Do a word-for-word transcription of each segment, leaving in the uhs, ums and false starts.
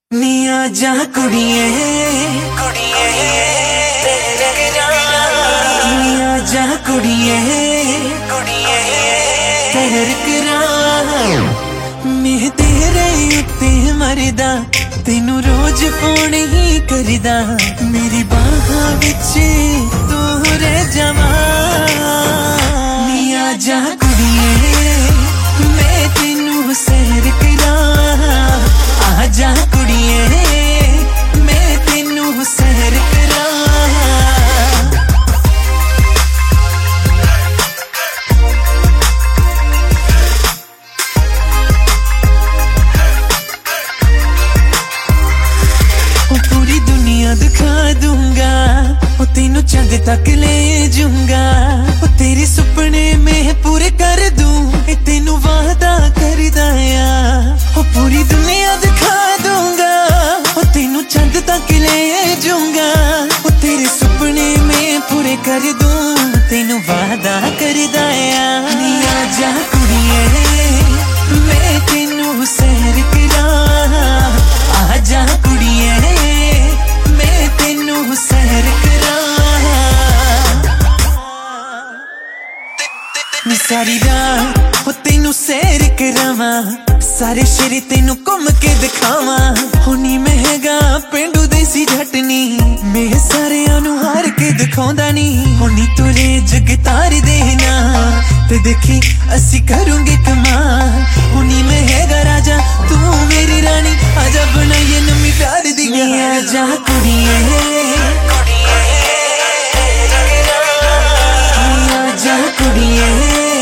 निया जा कुड़िए कुड़िए निया जा कुड़िए कुड़िए तेर करा मैं तेरे उत्ते मरदा तेनू रोज फोन ही करदा मेरी बाहां विच तू रह जावा निया जा कुड़िए मैं तेनू सैर करा आ जा कुड़िए मैं तेनू सैर करा पूरी दुनिया दिखा दूंगा वो तेनू चंद तक ले जाऊंगा वो तेरे सुपने में पूरे कर दूं तेनू वादा कर दाया वो पूरी दुनिया दिखा दूंगा वो तेनू चंद तक ले जाऊंगा वो तेरे सुपने में पूरे कर दूं तेनू वादा कर दाया निया जा कुड़िए मैं तेनू सैर करा आ जा कुड़िए मैं तेनू सैर करा नी सारी रात वो तेनू सैर करावा सारे शेर तेनू घूम के दिखावा होनी महंगा पेंडू देसी झटनी मैं सारियां नू हार के दिखाउंदा नी होनी तुरे जग तार देना ते देखी असी करूंगे कमाल होनी महंगा राजा तू मेरी रानी आजा बनाइए नमी प्यार दी आजा कुड़िए आजा कुड़िए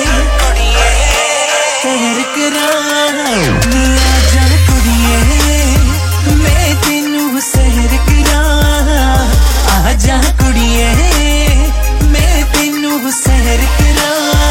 सैर करा आजा कुड़िए मैं तेनू सैर करा आजा कुड़िए मैं तेनू सैर करा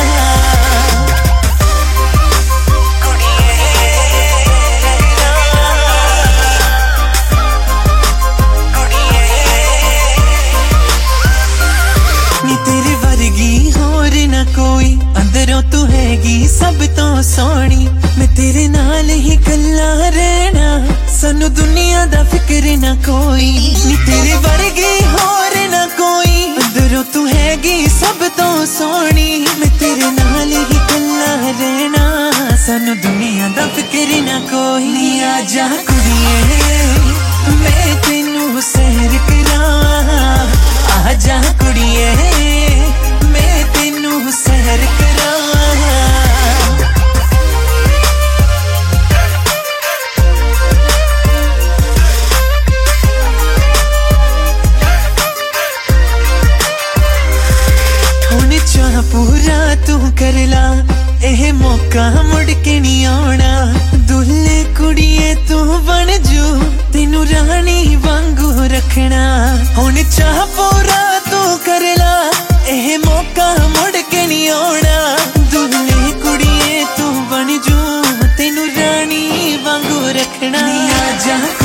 कोई अंदरों तू हैगी सब तो सोनी मैं तेरे नाल ही गल्ला रहना सानू दुनिया दा फिक्र ना कोई नी तेरे वर्गी होर ना कोई अंदरों तू हैगी सब तो सोनी मैं तेरे नाल ही गल्ला रहना सानू दुनिया दा फिक्र ना कोई नी आजा कुड़िए मैं तेनू सैर करा आजा कुड़िए मैं तेनू सैर करा हुण चाह पूरा तू कर ला एह मौका मुड़ के नहीं आना दुल्ले कुड़िए तू बन जू तेनू रानी वांगू रखना हुण चाह पूरा तू कर ला एह मौका मुड़ के नहीं आना दुल्ले कुड़िए तू बन जू तेनू रानी वांगू रखना आजा